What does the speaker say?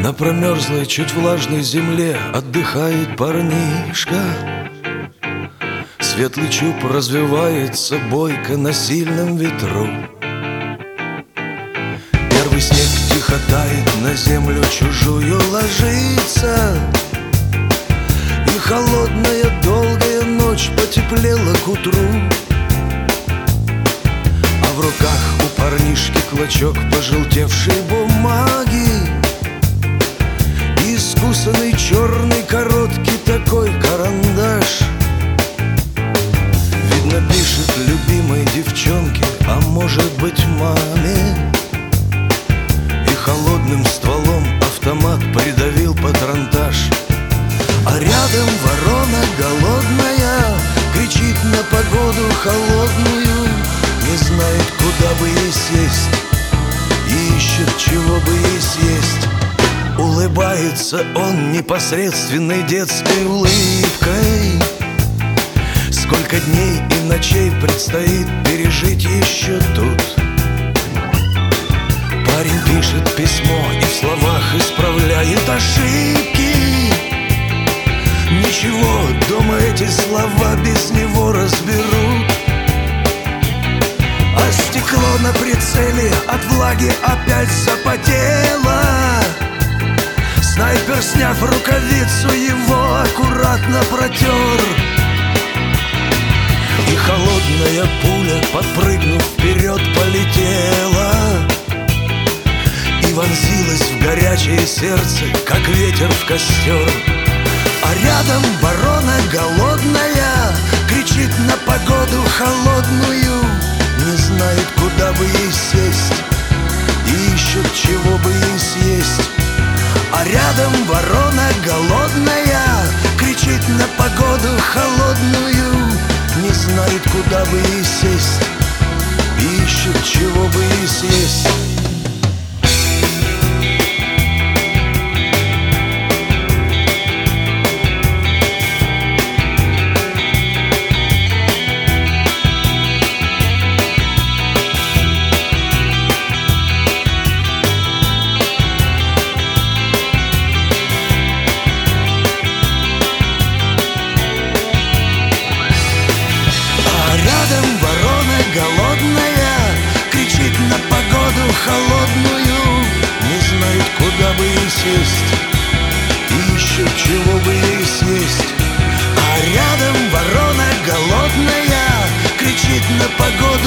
На промерзлой, чуть влажной земле отдыхает парнишка. Светлый чуб развивается бойко на сильном ветру. Первый снег тихо тает, на землю чужую ложится. И холодная долгая ночь потеплела к утру. А в руках у парнишки клочок пожелтевшей бумаги, искусанный черный короткий такой карандаш. Видно, пишет любимой девчонке, а может быть маме. И холодным стволом автомат придавил патронтаж. А рядом ворона голодная кричит на погоду холодную, не знает, куда бы ей сесть, и ищет, чего бы ей съесть. Улыбается он непосредственной детской улыбкой. Сколько дней и ночей предстоит пережить еще тут. Парень пишет письмо и в словах исправляет ошибки. Ничего, дома эти слова без него разберут. А стекло на прицеле от влаги опять запотело. Снайпер, сняв рукавицу, его аккуратно протер. И холодная пуля, подпрыгнув вперед, полетела и вонзилась в горячее сердце, как ветер в костер. А рядом ворона голодная кричит на погоду холодную, не знает, куда бы ей сесть, и ищет, чего бы ей съесть. А рядом ворона голодная кричит на погоду холодную, не знает, куда бы ей сесть, и ищет, чего бы ей съесть.